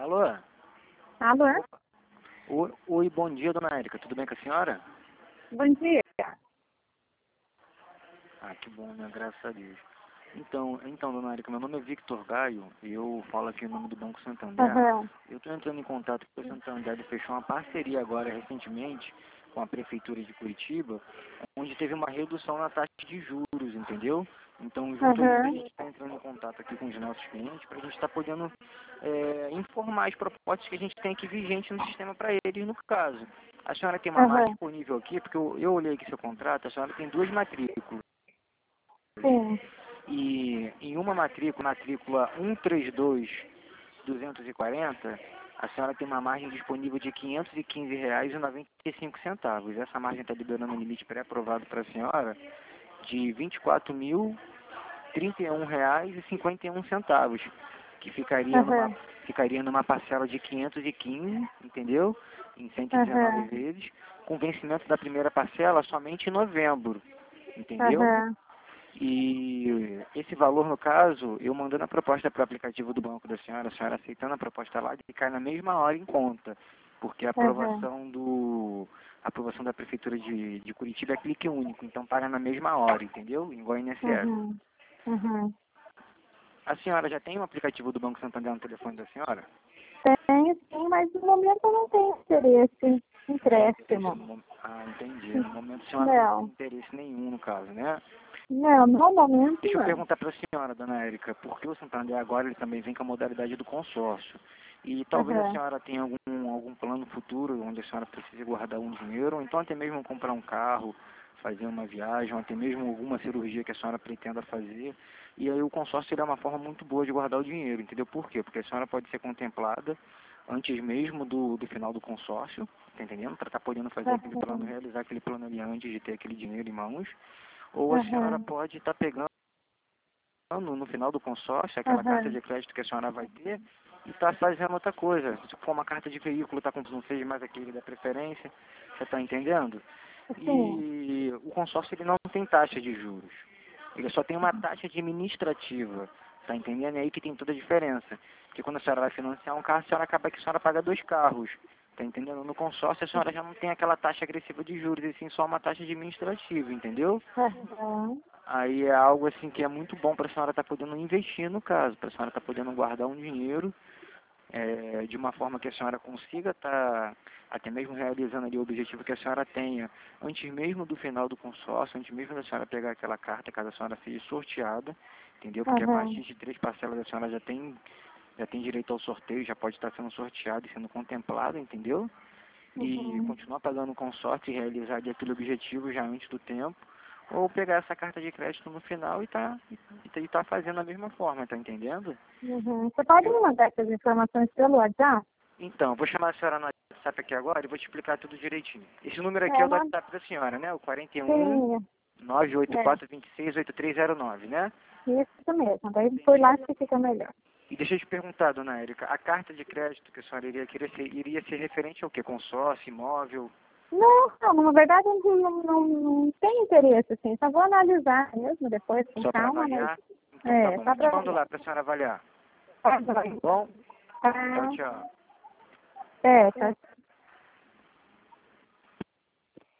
Alô? Alô? Oi, bom dia, dona Érica. Tudo bem com a senhora? Bom dia. Ah, que bom, né? Graças a Deus. Então, dona Érica, meu nome é Victor Gaio e eu falo aqui em nome do Banco Santander. Aham. Eu estou entrando em contato com o Santander, ele fechou uma parceria agora recentemente com a Prefeitura de Curitiba, onde teve uma redução na taxa de juros, entendeu? Então, junto a isso, a Aham. gente está entrando em contato aqui com os nossos clientes para a gente estar podendo informar as propostas que a gente tem aqui vigente no sistema para eles, no caso. A senhora tem uma margem Aham. disponível aqui, porque eu olhei aqui seu contrato, a senhora tem duas matrículas. Sim. E em uma matrícula 132.240, a senhora tem uma margem disponível de R$ 515,95. Essa margem está liberando um limite pré-aprovado para a senhora de R$ 24.031,51, que Aham. ficaria numa parcela de 515, entendeu? Em 119 Aham. vezes, com vencimento da primeira parcela somente em novembro, entendeu? Aham. E esse valor, no caso, eu mandando a proposta para o aplicativo do banco da senhora, a senhora aceitando a proposta lá, ele cai na mesma hora em conta, porque a Aham. aprovação da Prefeitura de Curitiba é clique único, então paga na mesma hora, entendeu? Igual a INSS. Aham. Aham. A senhora já tem um aplicativo do Banco Santander no telefone da senhora? Tenho sim, mas no momento eu não tenho interesse em empréstimo. Entendi. No momento a senhora não tem Não. interesse nenhum, no caso, né? Não, no momento Deixa eu não. perguntar para a senhora, dona Érica, porque o Santander agora ele também vem com a modalidade do consórcio. E talvez a Aham. senhora tenha algum plano futuro onde a senhora precise guardar um dinheiro, ou então até mesmo comprar um carro, fazer uma viagem, ou até mesmo alguma cirurgia que a senhora pretenda fazer. E aí o consórcio seria uma forma muito boa de guardar o dinheiro, entendeu? Por quê? Porque a senhora pode ser contemplada antes mesmo do final do consórcio, tá entendendo? Para estar podendo fazer aquele plano, Aham. realizar aquele plano ali antes de ter aquele dinheiro em mãos. Ou a senhora Aham. pode estar pegando no final do consórcio, aquela carta Aham. de crédito que a senhora vai ter, e está fazendo outra coisa. Se for uma carta de veículo, está com não seja mais aquele da preferência, você está entendendo? Sim. E o consórcio ele não tem taxa de juros. Ele só tem uma taxa administrativa. Tá entendendo? É aí que tem toda a diferença. Porque quando a senhora vai financiar um carro, a senhora acaba que a senhora paga dois carros. Tá entendendo? No consórcio, a senhora já não tem aquela taxa agressiva de juros, e sim só uma taxa administrativa, entendeu? Aham. Aí é algo assim que é muito bom para a senhora estar podendo investir no caso, para a senhora estar podendo guardar um dinheiro de uma forma que a senhora consiga estar até mesmo realizando ali o objetivo que a senhora tenha antes mesmo do final do consórcio, antes mesmo da senhora pegar aquela carta, caso a senhora seja sorteada, entendeu? Porque a Aham. partir de 3 parcelas a senhora já tem direito ao sorteio, já pode estar sendo sorteada e sendo contemplada, entendeu? E Uhum. continuar pagando o consórcio e realizar ali aquele objetivo já antes do tempo, ou pegar essa carta de crédito no final e tá fazendo da mesma forma, tá entendendo? Uhum. Você pode me Eu, mandar essas informações pelo WhatsApp? então, vou chamar a senhora no WhatsApp aqui agora e vou te explicar tudo direitinho. Esse número aqui é É, o do manda. WhatsApp da senhora, né? O 41 Sim. É. 984 26 8309, né? Isso mesmo. Daí por Entendi. lá que fica melhor. E deixa eu te perguntar, dona Érica, a carta de crédito que a senhora iria ser referente ao quê? Consórcio, imóvel? Não, não, na verdade eu não tem interesse, assim. Só vou analisar mesmo depois com Só para calma, mas avaliar? Então tá bom. só Eu te para mando olhar. lá para a senhora avaliar. Tá Tá bom? Tchau, bom. tchau. Tá. É, tchau.